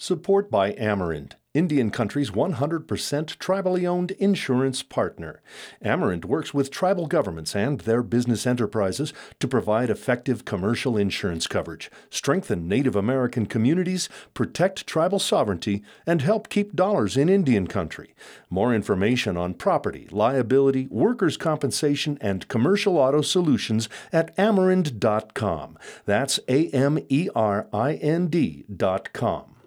Support by Amerant, Indian Country's 100% tribally owned insurance partner. Amerant works with tribal governments and their business enterprises to provide effective commercial insurance coverage, strengthen Native American communities, protect tribal sovereignty, and help keep dollars in Indian Country. More information on property, liability, workers' compensation, and commercial auto solutions at Amerant.com. That's AMERIND.com.